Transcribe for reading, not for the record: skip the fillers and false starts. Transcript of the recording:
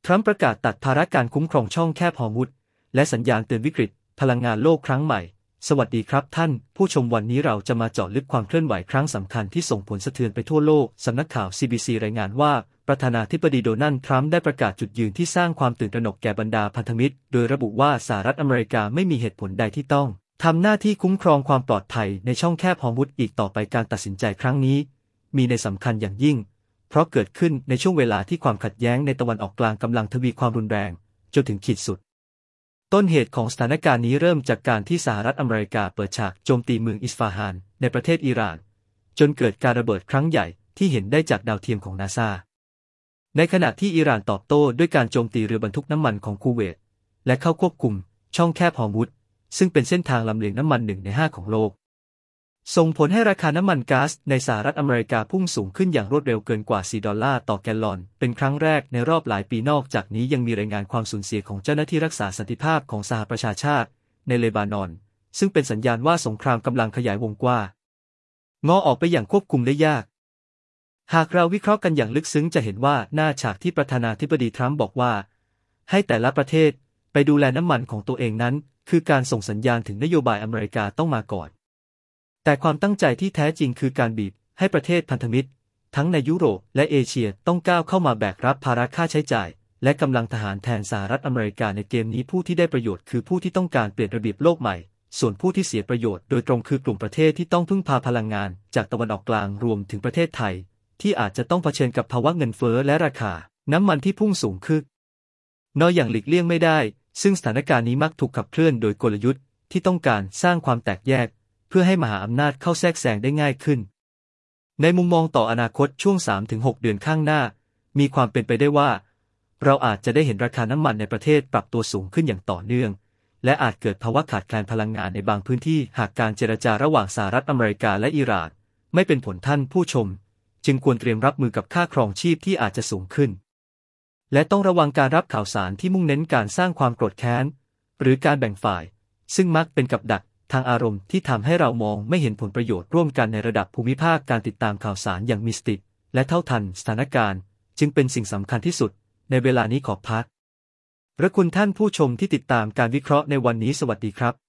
ทรัมป์ประกาศตัดภาระการคุ้มครองช่องแคบฮอร์มุซและสัญญาณเตือนวิกฤตพลังงานโลกครั้งใหม่สวัสดีครับท่านผู้ชมวันนี้เราจะมาเจาะลึกความเคลื่อนไหวครั้งสำคัญที่ส่งผลสะเทือนไปทั่วโลกสำนักข่าว CBC รายงานว่าประธานาธิบดีโดนัลด์ทรัมป์ได้ประกาศจุดยืนที่สร้างความตื่นตระหนกแก่บรรดาพันธมิตรโดยระบุว่าสหรัฐอเมริกาไม่มีเหตุผลใดที่ต้องทำหน้าที่คุ้มครองความปลอดภัยในช่องแคบฮอร์มุซอีกต่อไปการตัดสินใจครั้งนี้มีในสำคัญอย่างยิ่งเพราะเกิดขึ้นในช่วงเวลาที่ความขัดแย้งในตะวันออกกลางกำลังทวีความรุนแรงจนถึงขีดสุดต้นเหตุของสถานการณ์นี้เริ่มจากการที่สหรัฐอเมริกาเปิดฉากโจมตีเมืองอิสฟาฮานในประเทศอิหร่านจนเกิดการระเบิดครั้งใหญ่ที่เห็นได้จากดาวเทียมของนาซาในขณะที่อิหร่านตอบโต้ด้วยการโจมตีเรือบรรทุกน้ำมันของคูเวตและเข้าควบคุมช่องแคบฮอร์มุซซึ่งเป็นเส้นทางลำเลียงน้ำมัน1 ใน 5ของโลกส่งผลให้ราคาน้ำมันก๊าซในสหรัฐอเมริกาพุ่งสูงขึ้นอย่างรวดเร็วเกินกว่า$4ต่อแกลลอนเป็นครั้งแรกในรอบหลายปีนอกจากนี้ยังมีรายงานความสูญเสียของเจ้าหน้าที่รักษาสันติภาพของสหประชาชาติในเลบานอนซึ่งเป็นสัญญาณว่าสงครามกำลังขยายวงกว้างออกไปอย่างควบคุมได้ยากหากเราวิเคราะห์กันอย่างลึกซึ้งจะเห็นว่าหน้าฉากที่ประธานาธิบดีทรัมป์บอกว่าให้แต่ละประเทศไปดูแลน้ำมันของตัวเองนั้นคือการส่งสัญญาณถึงนโยบายอเมริกาต้องมาก่อนแต่ความตั้งใจที่แท้จริงคือการบีบให้ประเทศพันธมิตรทั้งในยุโรปและเอเชียต้องก้าวเข้ามาแบกรับภาระค่าใช้จ่ายและกำลังทหารแทนสหรัฐอเมริกาในเกมนี้ผู้ที่ได้ประโยชน์คือผู้ที่ต้องการเปลี่ยนระเบียบโลกใหม่ส่วนผู้ที่เสียประโยชน์โดยตรงคือกลุ่มประเทศที่ต้องพึ่งพาพลังงานจากตะวันออกกลางรวมถึงประเทศไทยที่อาจจะต้องเผชิญกับภาวะเงินเฟ้อและราคาน้ำมันที่พุ่งสูงขึ้นอย่างหลีกเลี่ยงไม่ได้ซึ่งสถานการณ์นี้มักถูกขับเคลื่อนโดยกลยุทธ์ที่ต้องการสร้างความแตกแยกเพื่อให้มหาอำนาจเข้าแทรกแซงได้ง่ายขึ้นในมุมมองต่ออนาคตช่วง 3-6 เดือนข้างหน้ามีความเป็นไปได้ว่าเราอาจจะได้เห็นราคาน้ำมันในประเทศปรับตัวสูงขึ้นอย่างต่อเนื่องและอาจเกิดภาวะขาดแคลนพลังงานในบางพื้นที่หากการเจรจาระหว่างสหรัฐอเมริกาและอิหร่านไม่เป็นผลท่านผู้ชมจึงควรเตรียมรับมือกับค่าครองชีพที่อาจจะสูงขึ้นและต้องระวังการรับข่าวสารที่มุ่งเน้นการสร้างความโกรธแค้นหรือการแบ่งฝ่ายซึ่งมักเป็นกับดักทางอารมณ์ที่ทำให้เรามองไม่เห็นผลประโยชน์ร่วมกันในระดับภูมิภาคการติดตามข่าวสารอย่างมีสติและเท่าทันสถานการณ์จึงเป็นสิ่งสำคัญที่สุดในเวลานี้ขอบคุณท่านผู้ชมที่ติดตามการวิเคราะห์ในวันนี้สวัสดีครับ